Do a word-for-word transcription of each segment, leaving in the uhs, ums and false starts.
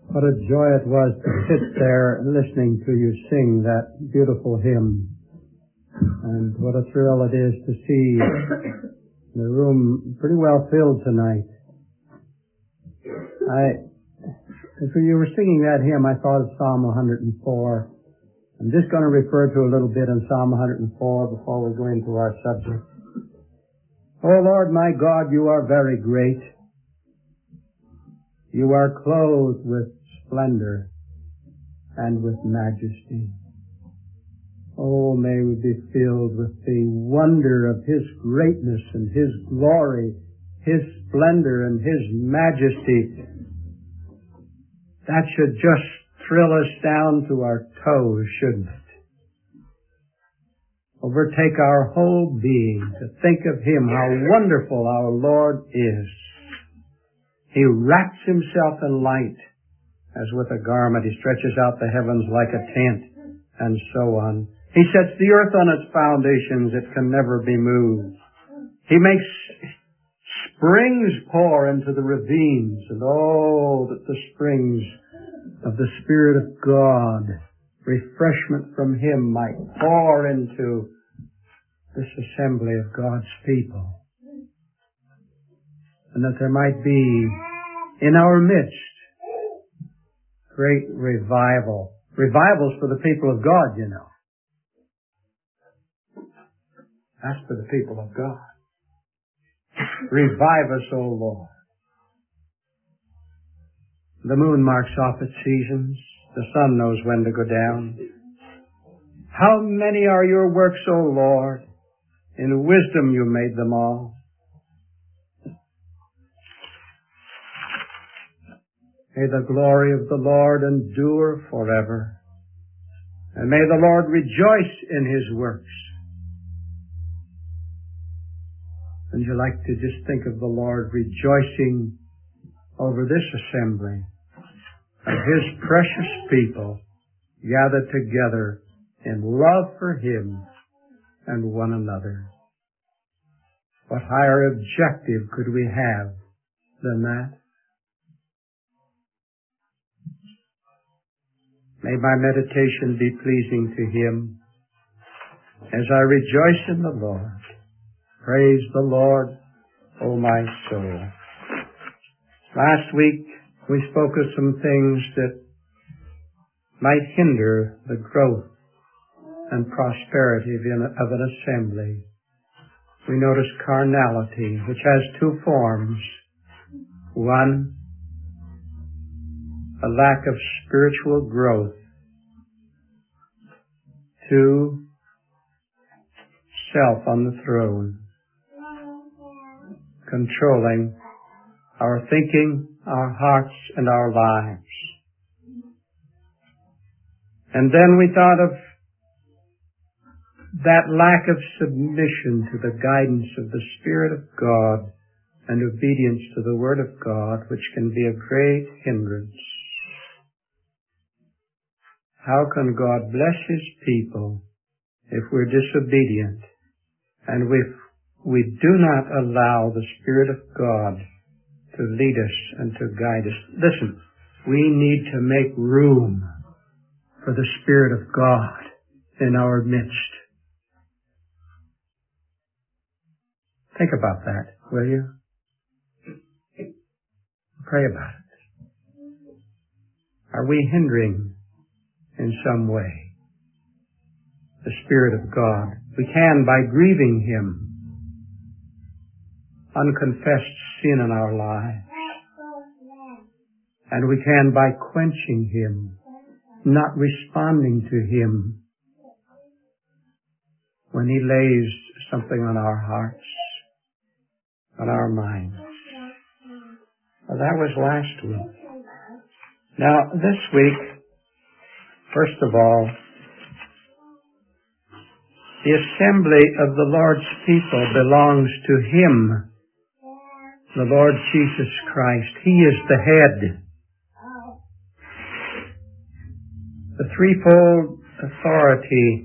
What a joy it was to sit there listening to you sing that beautiful hymn. And what a thrill it is to see the room pretty well filled tonight. I, as you were singing that hymn, I thought of Psalm one hundred four. I'm just going to refer to a little bit in Psalm one hundred four before we go into our subject. O Lord my God, you are very great. You are clothed with splendor and with majesty. Oh, may we be filled with the wonder of His greatness and His glory, His splendor and His majesty. That should just thrill us down to our toes, shouldn't it? Overtake our whole being to think of Him, how wonderful our Lord is. He wraps Himself in light as with a garment. He stretches out the heavens like a tent, and so on. He sets the earth on its foundations. It can never be moved. He makes springs pour into the ravines, and oh, that the springs of the Spirit of God, refreshment from Him, might pour into this assembly of God's people. And that there might be in our midst great revival. Revivals for the people of God, you know. That's for the people of God. Revive us, O Lord. The moon marks off its seasons. The sun knows when to go down. How many are your works, O Lord? In wisdom you made them all. May the glory of the Lord endure forever. And may the Lord rejoice in His works. And you like to just think of the Lord rejoicing over this assembly of His precious people gathered together in love for Him and one another. What higher objective could we have than that? May my meditation be pleasing to Him as I rejoice in the Lord. Praise the Lord, O my soul. Last week we spoke of some things that might hinder the growth and prosperity of an assembly. We noticed carnality, which has two forms. One, a lack of spiritual growth. Two, self on the throne, controlling our thinking, our hearts, and our lives. And then we thought of that lack of submission to the guidance of the Spirit of God and obedience to the Word of God, which can be a great hindrance. How can God bless His people if we're disobedient and if we do not allow the Spirit of God to lead us and to guide us? Listen, we need to make room for the Spirit of God in our midst. Think about that, will you? Pray about it. Are we hindering in some way the Spirit of God? We can by grieving Him. Unconfessed sin in our lives. And we can by quenching Him, not responding to Him when He lays something on our hearts, on our minds. Well, that was last week. Now, this week, first of all, the assembly of the Lord's people belongs to Him, the Lord Jesus Christ. He is the head. The threefold authority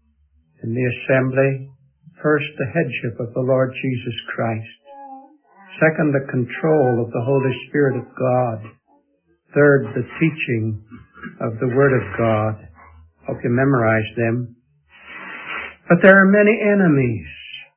in the assembly. First, the headship of the Lord Jesus Christ. Second, the control of the Holy Spirit of God. Third, the teaching of the Word of God. Hope you memorize them. But there are many enemies.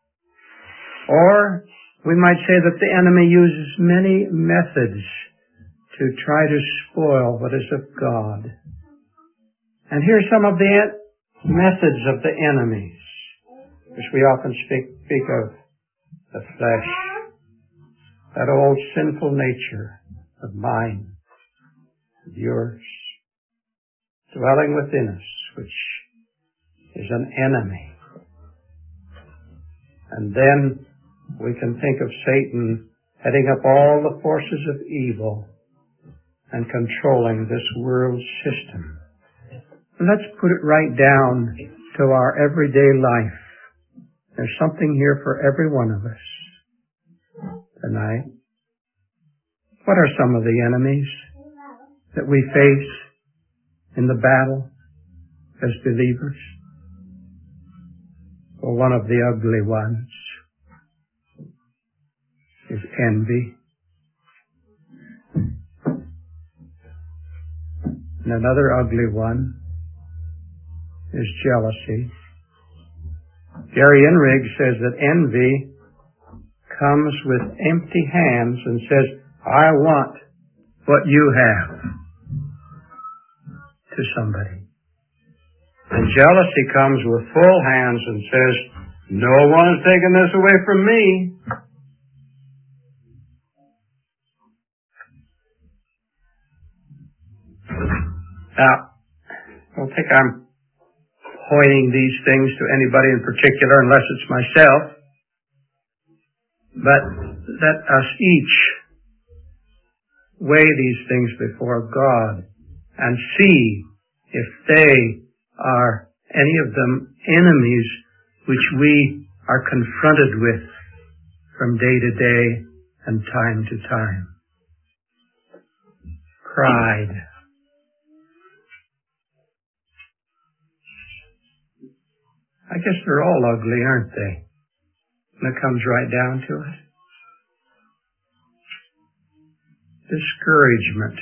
Or we might say that the enemy uses many methods to try to spoil what is of God. And here are some of the en- methods of the enemies, which we often speak, speak of. The flesh, that old sinful nature of mine, of yours, dwelling within us, which is an enemy. And then we can think of Satan heading up all the forces of evil and controlling this world system. And let's put it right down to our everyday life. There's something here for every one of us tonight. What are some of the enemies that we face in the battle as believers? Well, one of the ugly ones is envy. And another ugly one is jealousy. Gary Enrig says that envy comes with empty hands and says, I want what you have, to somebody. And jealousy comes with full hands and says, no one's taking this away from me. Now, I don't think I'm pointing these things to anybody in particular unless it's myself. But let us each weigh these things before God and see if they are any of them enemies which we are confronted with from day to day and time to time. Pride. I guess they're all ugly, aren't they? When it comes right down to it. Discouragement.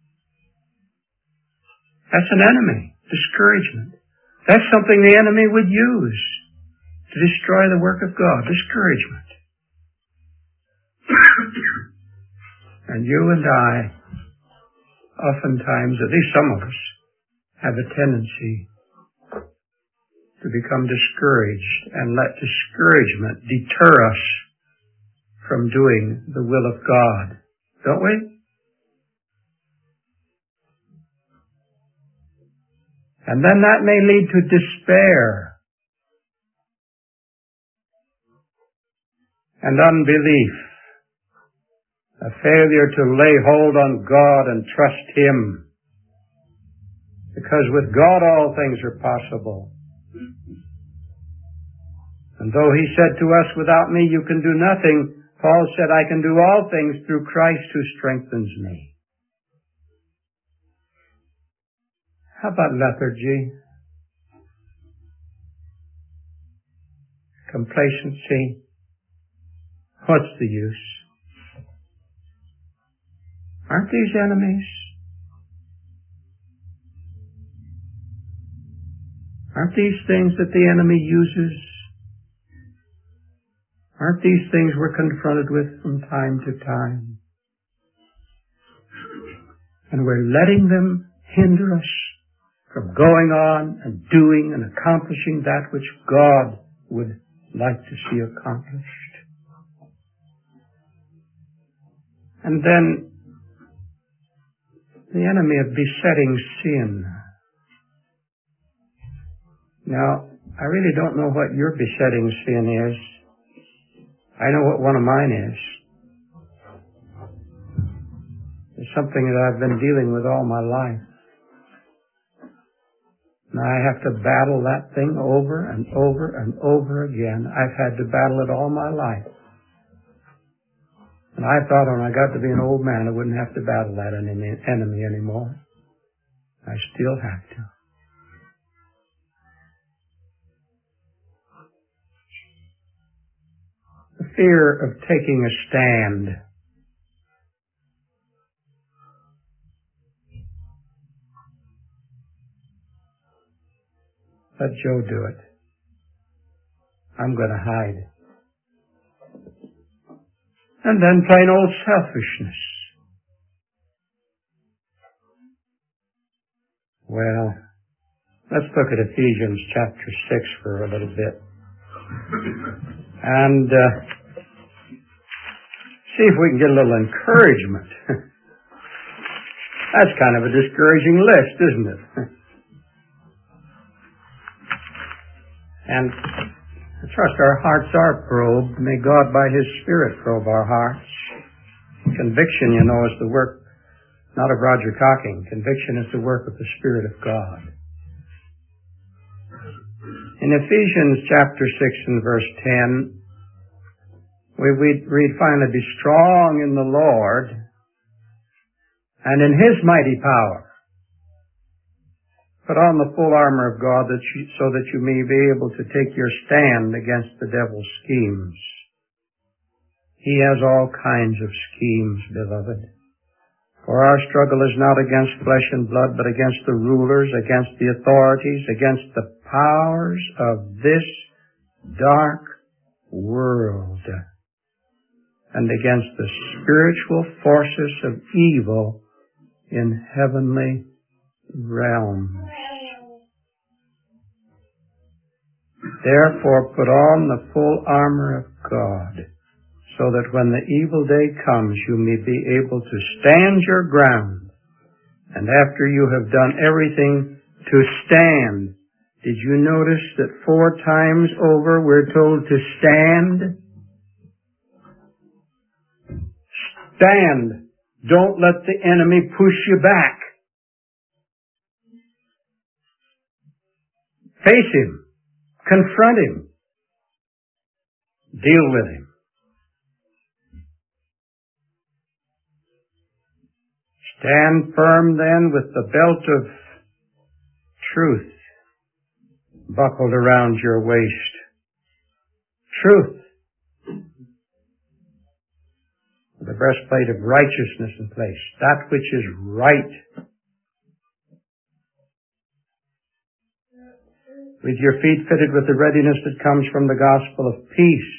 That's an enemy. Discouragement. That's something the enemy would use to destroy the work of God. Discouragement. And you and I, oftentimes, at least some of us, have a tendency to become discouraged and let discouragement deter us from doing the will of God. Don't we? And then that may lead to despair and unbelief, a failure to lay hold on God and trust Him. Because with God all things are possible. And though He said to us, without me you can do nothing, Paul said, I can do all things through Christ who strengthens me. How about lethargy? Complacency? What's the use? Aren't these enemies? Aren't these things that the enemy uses? Aren't these things we're confronted with from time to time? And we're letting them hinder us from going on and doing and accomplishing that which God would like to see accomplished. And then the enemy of besetting sin. Now, I really don't know what your besetting sin is. I know what one of mine is. It's something that I've been dealing with all my life. And I have to battle that thing over and over and over again. I've had to battle it all my life. And I thought when I got to be an old man, I wouldn't have to battle that enemy, enemy anymore. I still have to. The fear of taking a stand. Let Joe do it. I'm going to hide. And then plain old selfishness. Well, let's look at Ephesians chapter six for a little bit. And uh, see if we can get a little encouragement. That's kind of a discouraging list, isn't it? And I trust our hearts are probed. May God by His Spirit probe our hearts. Conviction, you know, is the work not of Roger Cocking. Conviction is the work of the Spirit of God. In Ephesians chapter six and verse ten, we read finally, be strong in the Lord and in His mighty power. Put on the full armor of God that you, so that you may be able to take your stand against the devil's schemes. He has all kinds of schemes, beloved. For our struggle is not against flesh and blood, but against the rulers, against the authorities, against the powers of this dark world, and against the spiritual forces of evil in heavenly realms. Therefore put on the full armor of God, so that when the evil day comes, you may be able to stand your ground. And after you have done everything to stand, did you notice that four times over we're told to stand? Stand. Don't let the enemy push you back. Face him. Confront him. Deal with him. Stand firm then with the belt of truth buckled around your waist. Truth. The breastplate of righteousness in place. That which is right. With your feet fitted with the readiness that comes from the gospel of peace.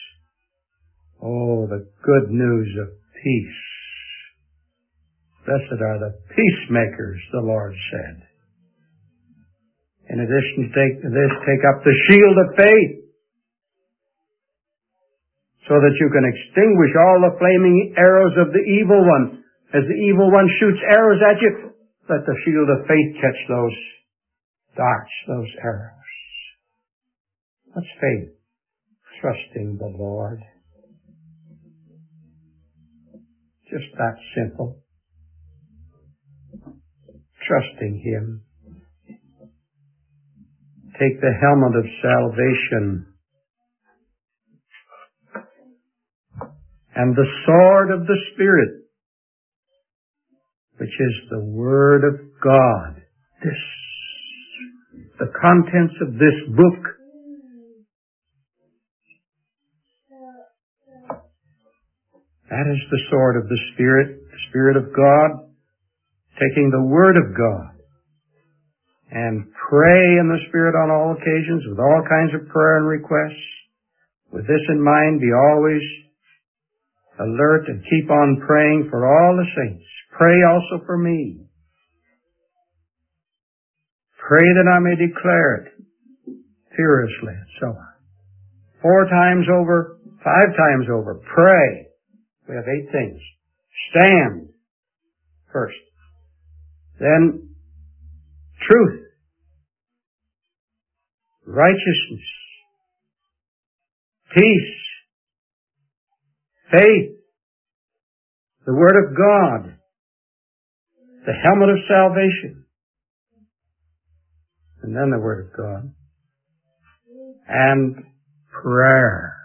Oh, the good news of peace. Blessed are the peacemakers, the Lord said. In addition to take this, take up the shield of faith, so that you can extinguish all the flaming arrows of the evil one. As the evil one shoots arrows at you, let the shield of faith catch those darts, those arrows. What's faith? Trusting the Lord. Just that simple. Trusting Him. Take the helmet of salvation and the sword of the Spirit, which is the Word of God. This, the contents of this book. That is the sword of the Spirit, the Spirit of God, taking the Word of God. And pray in the Spirit on all occasions with all kinds of prayer and requests. With this in mind, be always alert and keep on praying for all the saints. Pray also for me. Pray that I may declare it fearlessly, and so on. Four times over, five times over, pray. We have eight things. Stand first. Then truth. Righteousness. Peace. Faith. The Word of God. The helmet of salvation. And then the Word of God. And prayer.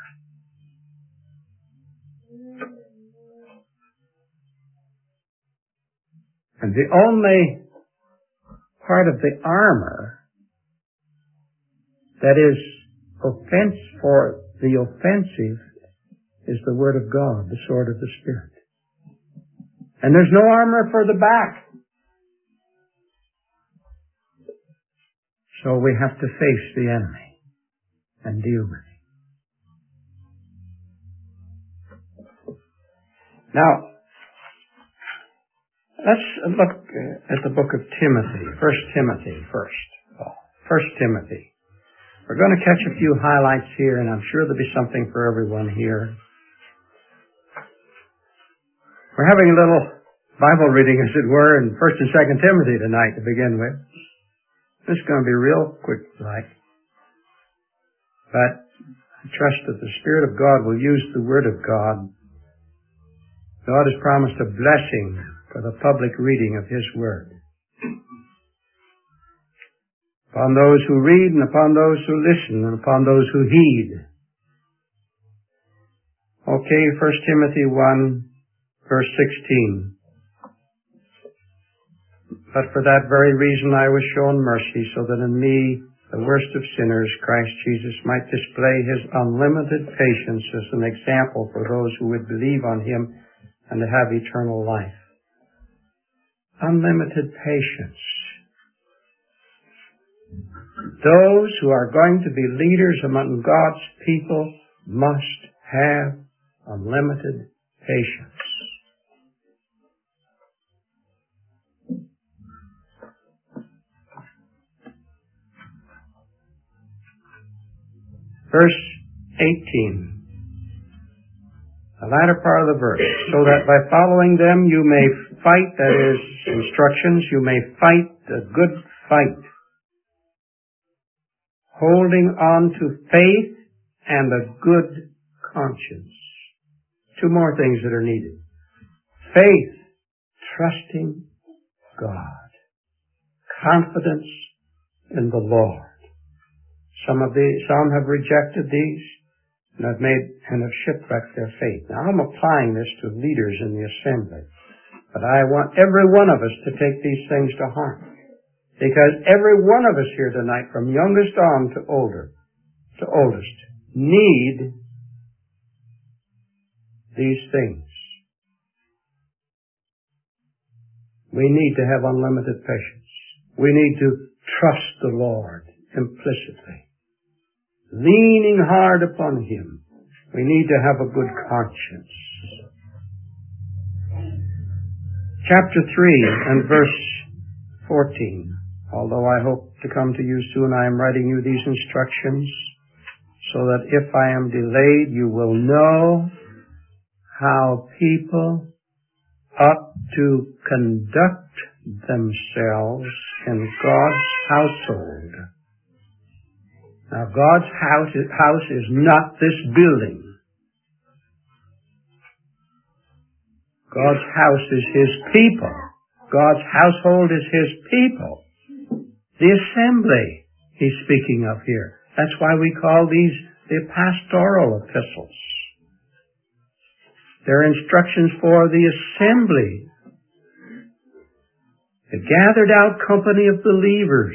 And the only part of the armor that is offense for the offensive is the Word of God, the sword of the Spirit. And there's no armor for the back. So we have to face the enemy and deal with it. Now, let's look at the book of Timothy, First Timothy first. First Timothy. We're going to catch a few highlights here, and I'm sure there'll be something for everyone here. We're having a little Bible reading, as it were, in First and Second Timothy tonight to begin with. This is going to be real quick, like. But I trust that the Spirit of God will use the Word of God. God has promised a blessing for the public reading of His Word. Upon those who read, and upon those who listen, and upon those who heed. Okay, First Timothy one, verse sixteen. But for that very reason I was shown mercy, so that in me, the worst of sinners, Christ Jesus might display His unlimited patience as an example for those who would believe on Him and to have eternal life. Unlimited patience. Those who are going to be leaders among God's people must have unlimited patience. Verse eighteen, the latter part of the verse, so that by following them you may fight, that is, instructions, you may fight the good fight, holding on to faith and a good conscience. Two more things that are needed. Faith, trusting God. Confidence in the Lord. Some of the, some have rejected these and have made and have shipwrecked their faith. Now I'm applying this to leaders in the assembly. But I want every one of us to take these things to heart. Because every one of us here tonight, from youngest on to older, to oldest, need these things. We need to have unlimited patience. We need to trust the Lord implicitly. Leaning hard upon Him. We need to have a good conscience. Chapter three and verse fourteen. Although I hope to come to you soon, I am writing you these instructions so that if I am delayed, you will know how people ought to conduct themselves in God's household. Now, God's house is, house is not this building. God's house is His people. God's household is His people. The assembly He's speaking of here. That's why we call these the pastoral epistles. They're instructions for the assembly. The gathered out company of believers.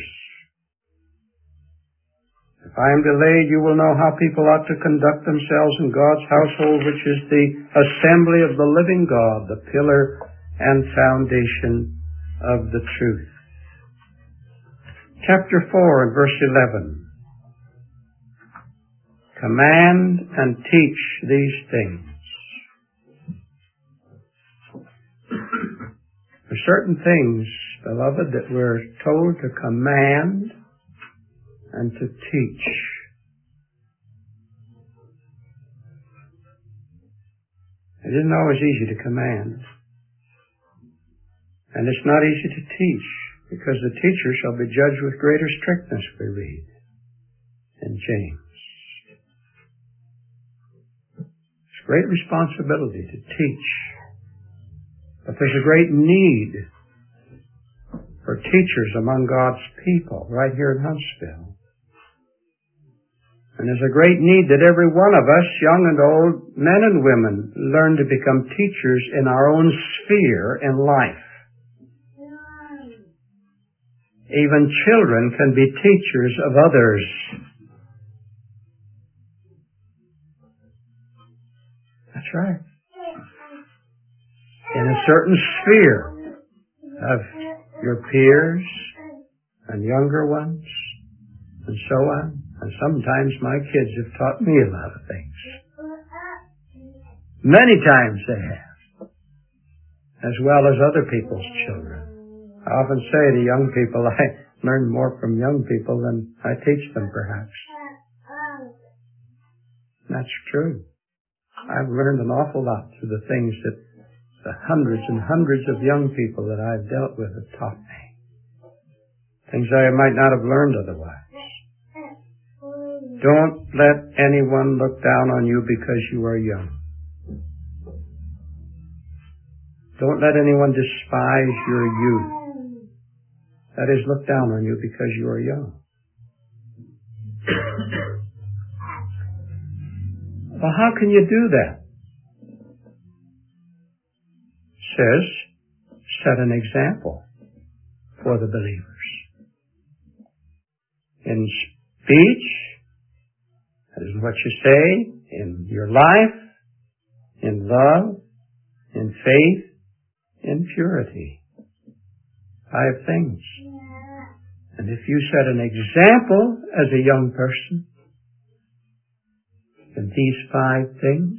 If I am delayed, you will know how people ought to conduct themselves in God's household, which is the assembly of the living God, the pillar and foundation of the truth. Chapter four and verse eleven. Command and teach these things. There are certain things, beloved, that we're told to command and to teach. It isn't always easy to command. And it's not easy to teach, because the teacher shall be judged with greater strictness, we read in James. It's a great responsibility to teach. But there's a great need for teachers among God's people right here in Huntsville. And there's a great need that every one of us, young and old, men and women, learn to become teachers in our own sphere in life. Even children can be teachers of others. right. In a certain sphere of your peers and younger ones and so on. And sometimes my kids have taught me a lot of things. Many times they have. As well as other people's children. I often say to young people, I learn more from young people than I teach them perhaps. That's true. I've learned an awful lot through the things that the hundreds and hundreds of young people that I've dealt with have taught me. Things I might not have learned otherwise. Don't let anyone look down on you because you are young. Don't let anyone despise your youth. That is, look down on you because you are young. Well, how can you do that? It says, set an example for the believers. In speech, in what you say, in your life, in love, in faith, in purity. Five things. And if you set an example as a young person in these five things,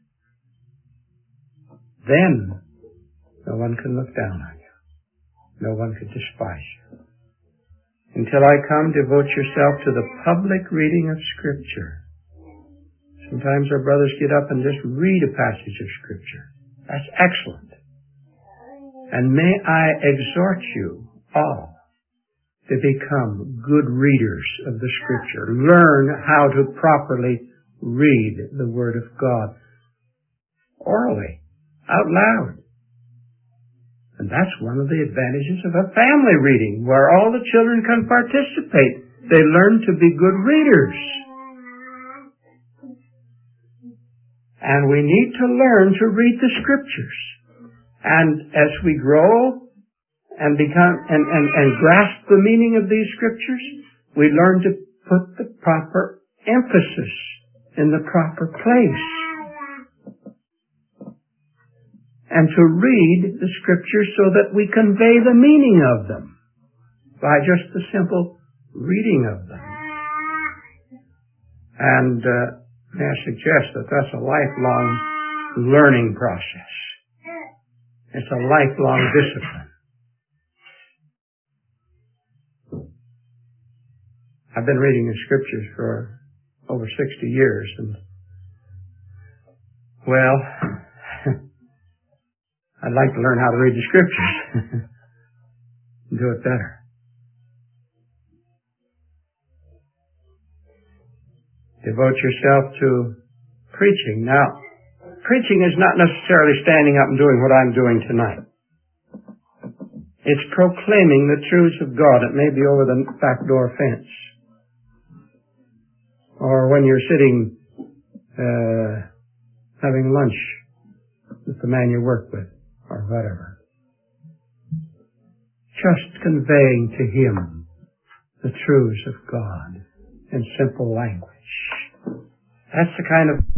then no one can look down on you. No one can despise you. Until I come, devote yourself to the public reading of Scripture. Sometimes our brothers get up and just read a passage of Scripture. That's excellent. And may I exhort you all to become good readers of the Scripture. Learn how to properly read the Word of God. Orally, out loud. And that's one of the advantages of a family reading, where all the children can participate. They learn to be good readers. And we need to learn to read the Scriptures. And as we grow and become and, and, and grasp the meaning of these Scriptures, we learn to put the proper emphasis in the proper place. And to read the Scriptures so that we convey the meaning of them by just the simple reading of them. And uh, may I suggest that that's a lifelong learning process. It's a lifelong discipline. I've been reading the Scriptures for over sixty years, and well, I'd like to learn how to read the Scriptures and do it better. Devote yourself to preaching. Now, preaching is not necessarily standing up and doing what I'm doing tonight. It's proclaiming the truths of God. It may be over the back door fence, or when you're sitting uh, having lunch with the man you work with, or whatever. Just conveying to him the truths of God in simple language. That's the kind of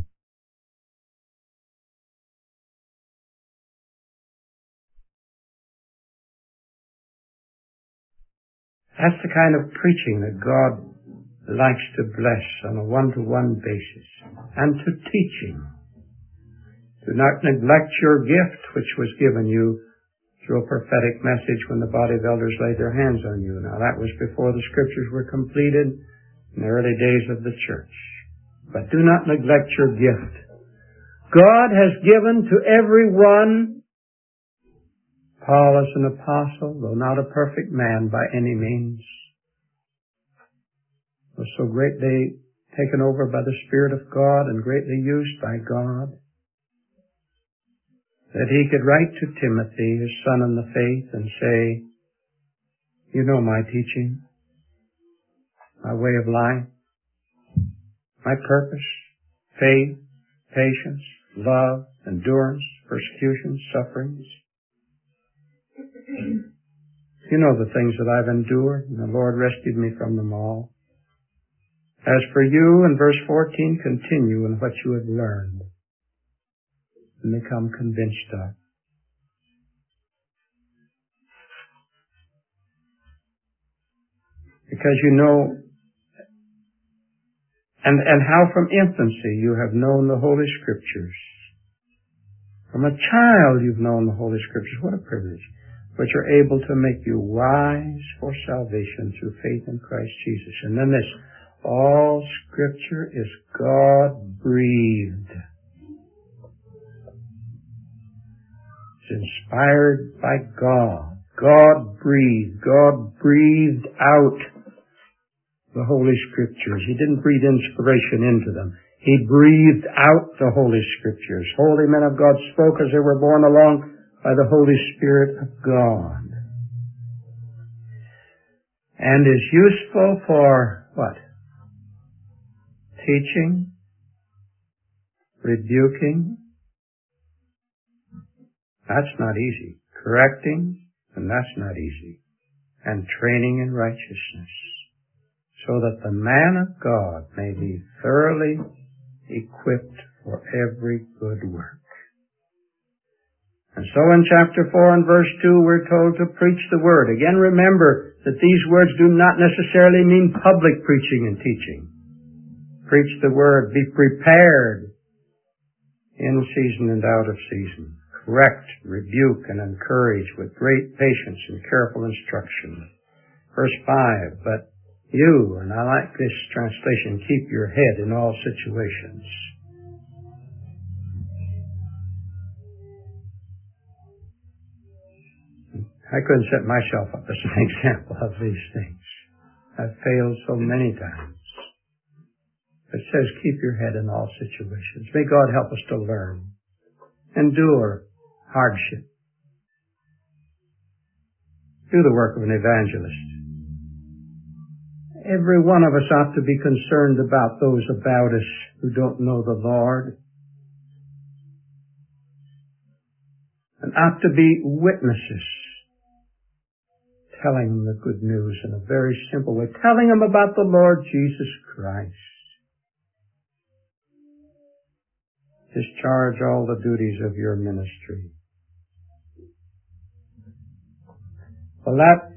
that's the kind of preaching that God likes to bless on a one-to-one basis, and to teaching. Do not neglect your gift which was given you through a prophetic message when the body of elders laid their hands on you. Now that was before the Scriptures were completed in the early days of the church. But do not neglect your gift. God has given to every one, Paul as an apostle, though not a perfect man by any means, was so greatly taken over by the Spirit of God and greatly used by God, that he could write to Timothy, his son in the faith, and say, you know my teaching, my way of life, my purpose, faith, patience, love, endurance, persecutions, sufferings. You know the things that I've endured, and the Lord rescued me from them all. As for you, in verse fourteen, continue in what you have learned and become convinced of. Because you know, and, and how from infancy you have known the Holy Scriptures. From a child you've known the Holy Scriptures. What a privilege. Which are able to make you wise for salvation through faith in Christ Jesus. And then this, all Scripture is God-breathed. It's inspired by God. God-breathed. God breathed out the Holy Scriptures. He didn't breathe inspiration into them. He breathed out the Holy Scriptures. Holy men of God spoke as they were borne along by the Holy Spirit of God. And is useful for what? Teaching, rebuking. That's not easy. Correcting, and that's not easy. And training in righteousness, so that the man of God may be thoroughly equipped for every good work. And so in chapter four and verse two, we're told to preach the Word. Again, remember that these words do not necessarily mean public preaching and teaching. Preach the Word. Be prepared in season and out of season. Correct, rebuke, and encourage with great patience and careful instruction. Verse five, but you, and I like this translation, keep your head in all situations. I couldn't set myself up as an example of these things. I've failed so many times. It says keep your head in all situations. May God help us to learn, endure hardship, do the work of an evangelist. Every one of us ought to be concerned about those about us who don't know the Lord, and ought to be witnesses, telling them the good news in a very simple way, telling them about the Lord Jesus Christ. Discharge all the duties of your ministry. Well, that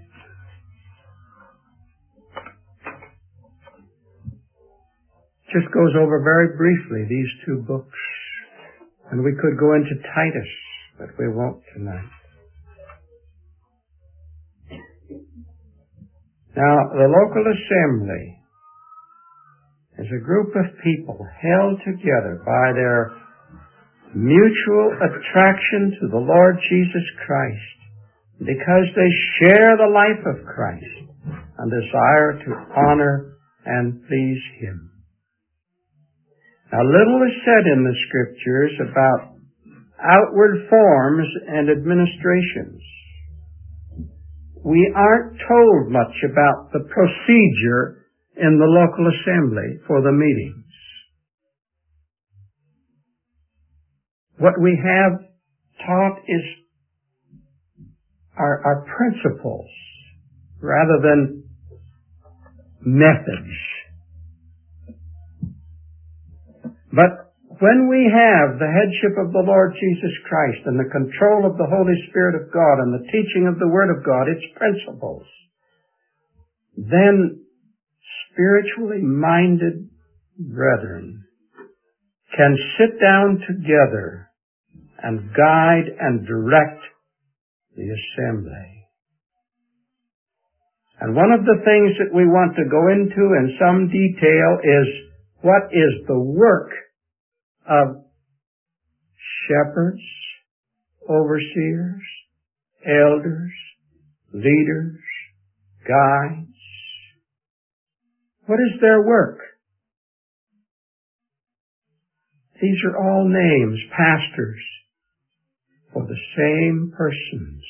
just goes over very briefly these two books. And we could go into Titus, but we won't tonight. Now, the local assembly is a group of people held together by their mutual attraction to the Lord Jesus Christ, because they share the life of Christ and desire to honor and please Him. Now, little is said in the Scriptures about outward forms and administrations. We aren't told much about the procedure in the local assembly for the meetings. What we have taught is our, our principles rather than methods. But when we have the headship of the Lord Jesus Christ and the control of the Holy Spirit of God and the teaching of the Word of God, its principles, then spiritually minded brethren can sit down together and guide and direct the assembly. And one of the things that we want to go into in some detail is what is the work of shepherds, overseers, elders, leaders, guides. What is their work? These are all names, pastors, for the same persons.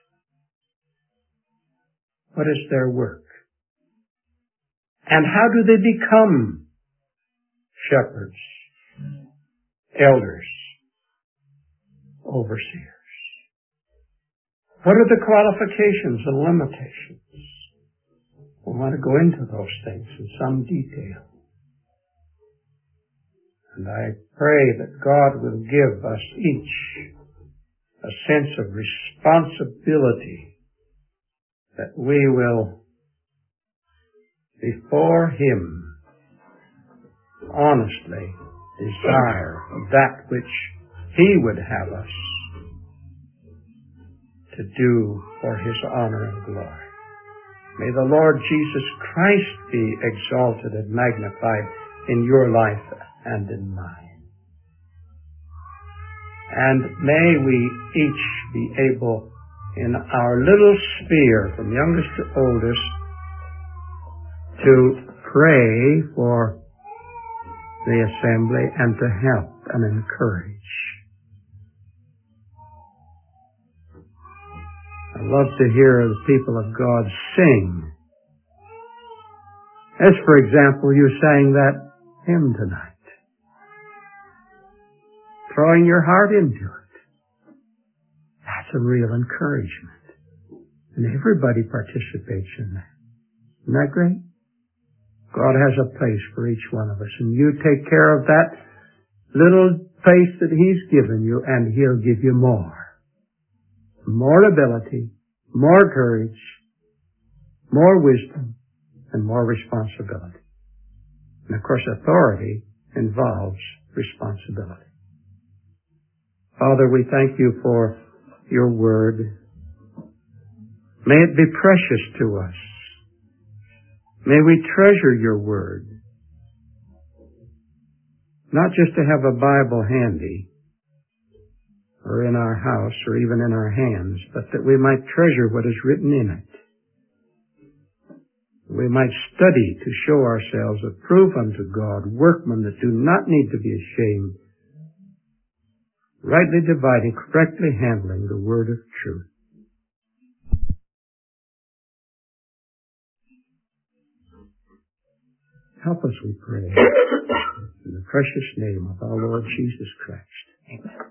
What is their work? And how do they become shepherds, elders, overseers? What are the qualifications and limitations? We want to go into those things in some detail. And I pray that God will give us each a sense of responsibility, that we will, before Him, honestly desire that which He would have us to do for His honor and glory. May the Lord Jesus Christ be exalted and magnified in your life and in mine. And may we each be able, in our little sphere, from youngest to oldest, to pray for the assembly and to help and encourage. I love to hear the people of God sing. As, for example, you sang that hymn tonight, throwing your heart into it. That's a real encouragement. And everybody participates in that. Isn't that great? God has a place for each one of us, and you take care of that little place that He's given you, and He'll give you more. More ability, more courage, more wisdom, and more responsibility. And of course, authority involves responsibility. Father, we thank You for Your Word. May it be precious to us. May we treasure Your Word. Not just to have a Bible handy, or in our house, or even in our hands, but that we might treasure what is written in it. We might study to show ourselves approved unto God, workmen that do not need to be ashamed, rightly dividing, correctly handling the word of truth. Help us, we pray, in the precious name of our Lord Jesus Christ. Amen.